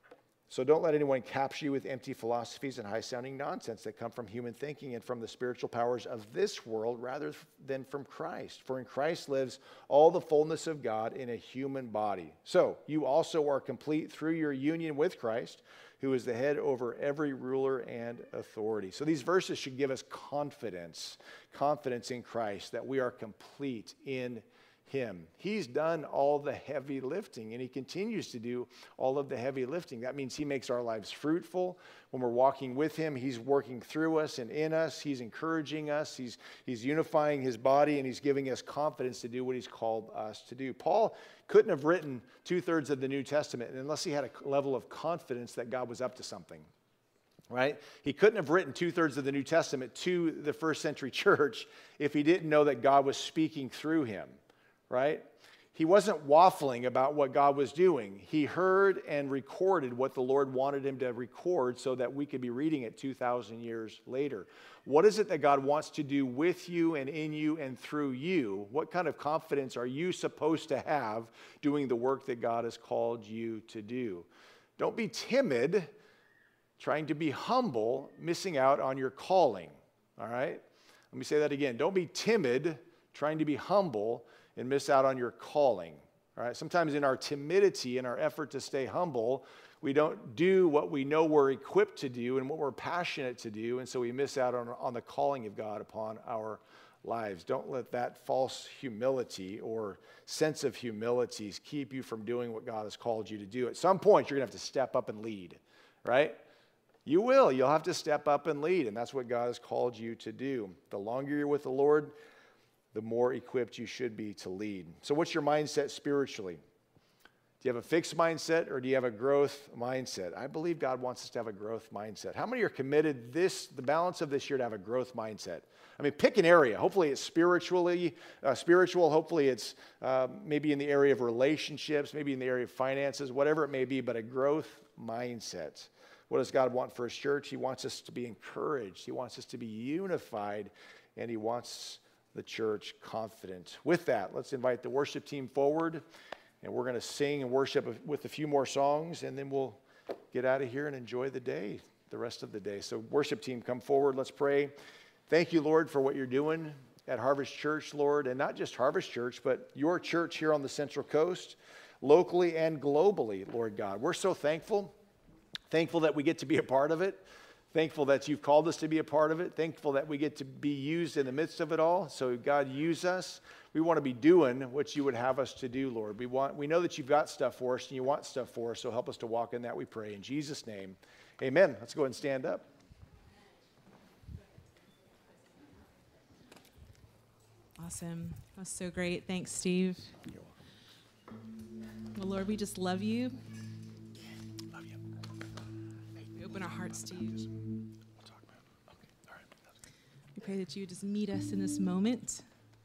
So don't let anyone capture you with empty philosophies and high-sounding nonsense that come from human thinking and from the spiritual powers of this world rather than from Christ. For in Christ lives all the fullness of God in a human body. So you also are complete through your union with Christ, who is the head over every ruler and authority. So these verses should give us confidence, confidence in Christ, that we are complete in Him. He's done all the heavy lifting, and He continues to do all of the heavy lifting. That means He makes our lives fruitful. When we're walking with Him, He's working through us and in us. He's encouraging us. He's, he's unifying His body, and He's giving us confidence to do what He's called us to do. Paul couldn't have written two-thirds of the New Testament unless he had a level of confidence that God was up to something. Right? He couldn't have written two-thirds of the New Testament to the first century church if he didn't know that God was speaking through him. Right? He wasn't waffling about what God was doing. He heard and recorded what the Lord wanted him to record so that we could be reading it two thousand years later. What is it that God wants to do with you and in you and through you? What kind of confidence are you supposed to have doing the work that God has called you to do? Don't be timid, trying to be humble, missing out on your calling. All right? Let me say that again. Don't be timid, trying to be humble, and miss out on your calling. All right? Sometimes in our timidity, in our effort to stay humble, we don't do what we know we're equipped to do and what we're passionate to do, and so we miss out on, on the calling of God upon our lives. Don't let that false humility or sense of humility keep you from doing what God has called you to do. At some point, you're going to have to step up and lead, right? You will. You'll have to step up and lead, and that's what God has called you to do. The longer you're with the Lord, the more equipped you should be to lead. So what's your mindset spiritually? Do you have a fixed mindset or do you have a growth mindset? I believe God wants us to have a growth mindset. How many are committed this, the balance of this year, to have a growth mindset? I mean, pick an area. Hopefully it's spiritually, uh, spiritual. Hopefully it's uh, maybe in the area of relationships, maybe in the area of finances, whatever it may be, but a growth mindset. What does God want for His church? He wants us to be encouraged. He wants us to be unified, and He wants the church confident. With that, let's invite the worship team forward, and we're going to sing and worship with a few more songs, and then we'll get out of here and enjoy the day, the rest of the day. So worship team, come forward. Let's pray. Thank you, Lord, for what you're doing at Harvest Church, Lord, and not just Harvest Church, but your church here on the Central Coast, locally and globally, Lord God. We're so thankful, thankful that we get to be a part of it. Thankful that you've called us to be a part of it. Thankful that we get to be used in the midst of it all. So God, use us. We want to be doing what you would have us to do, Lord. We want, we know that you've got stuff for us and you want stuff for us. So help us to walk in that, we pray. In Jesus' name, amen. Let's go ahead and stand up. Awesome. That was so great. Thanks, Steve. Well, Lord, we just love you. Love you. We open our hearts to you. We'll talk about it. Okay. All right. We pray that you just meet us in this moment.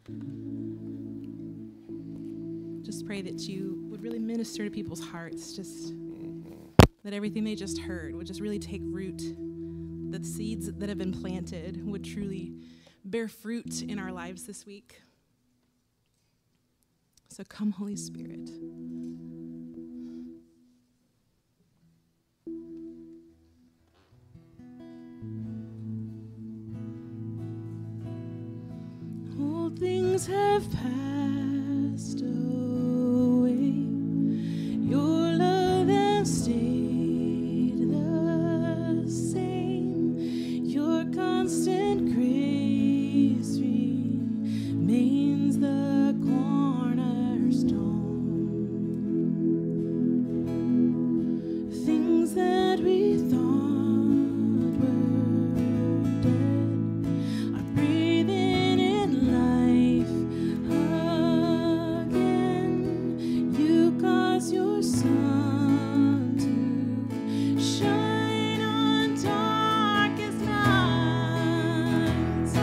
Just pray that you would really minister to people's hearts. Just that everything they just heard would just really take root. That the seeds that have been planted would truly bear fruit in our lives this week. So come, Holy Spirit. All things have passed away. Your love has stayed the same. Your constant grace remains the cornerstone. Things that we thought were dead are breathing in life again. You cause your sun to shine on darkest nights.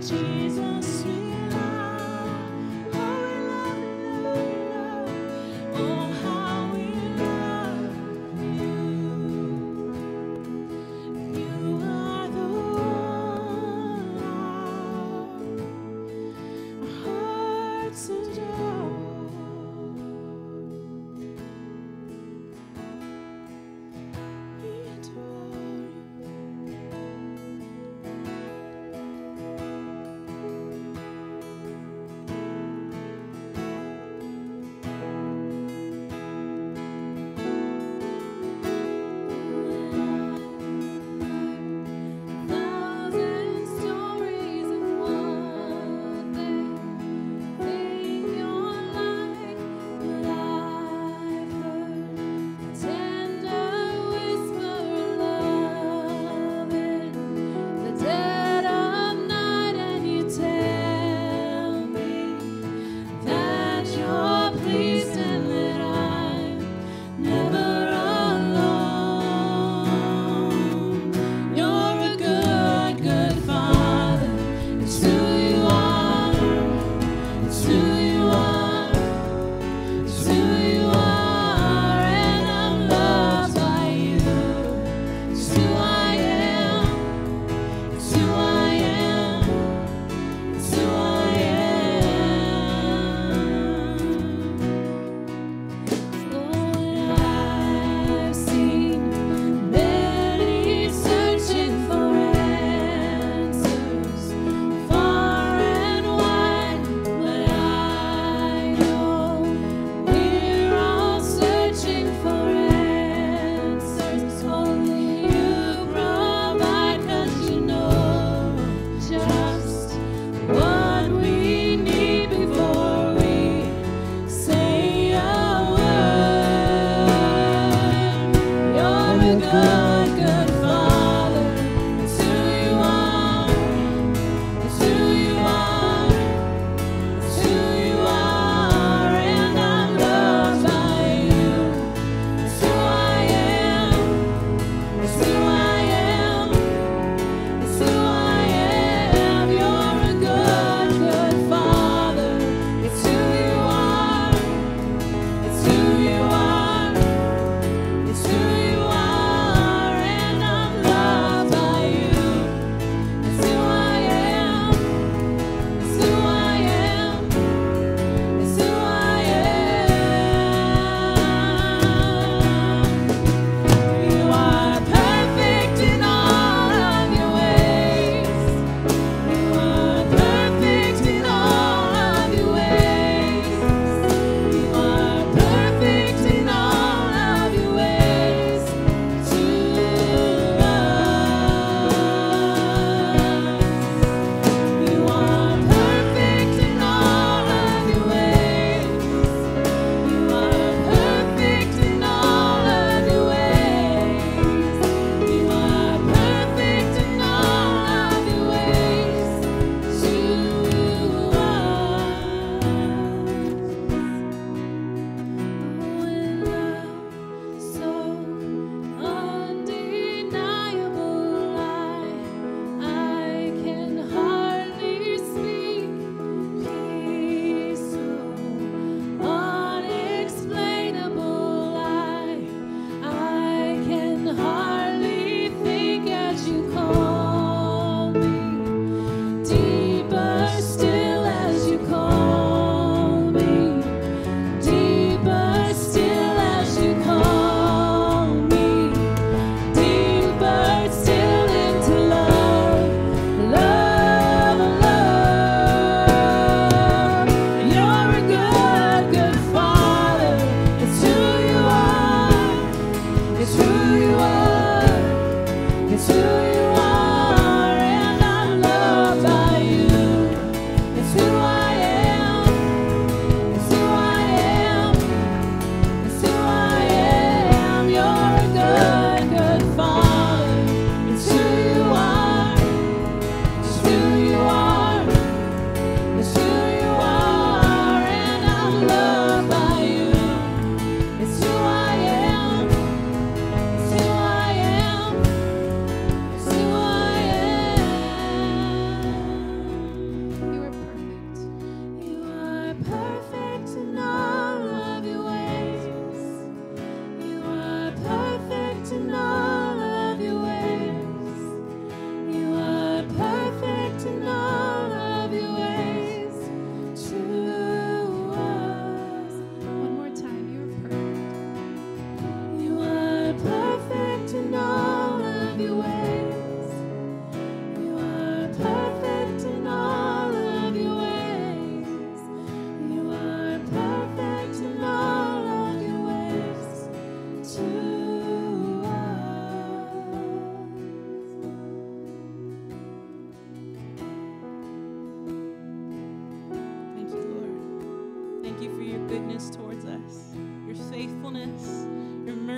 Jesus, we love, oh, we love you, love you, love. Oh, how we love you. You are the one our hearts adore. We adore thousand stories of wonder, think you're like what I've heard. Tender whisper of love in the dead of night, and you tell me that you're pleased and that I'm never alone. You're a good, good Father. It's who you are. It's who you are. It's who you are, and I'm loved by you. It's who I am. It's who I am. It's who I am. Oh, I've seen many searching for answers far and wide, but I know we're all searching for answers. Only you provide, 'cause you know just what we need before we say a word. You're a good, good Father. It's who you are. It's who you are. It's who you are, and I'm loved by you. It's who I am. It's who I am. It's who I am. You're a good, good Father. It's who you are. It's who you are. It's who you are,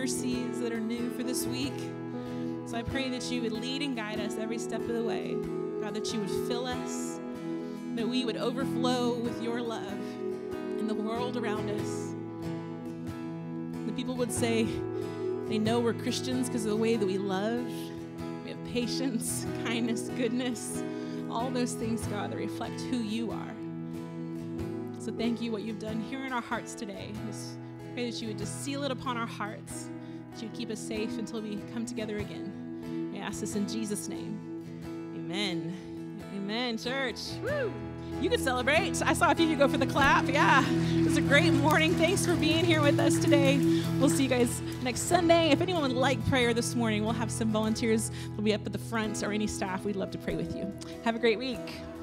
mercies that are new for this week. So I pray that you would lead and guide us every step of the way. God, that you would fill us, that we would overflow with your love in the world around us. The people would say they know we're Christians because of the way that we love. We have patience, kindness, goodness, all those things, God, that reflect who you are. So thank you what you've done here in our hearts today. Just pray that you would just seal it upon our hearts, that you would keep us safe until we come together again. We ask this in Jesus' name. Amen. Amen, church. Woo! You could celebrate. I saw if you could go for the clap. Yeah, it was a great morning. Thanks for being here with us today. We'll see you guys next Sunday. If anyone would like prayer this morning, we'll have some volunteers. They'll be up at the front, or any staff. We'd love to pray with you. Have a great week.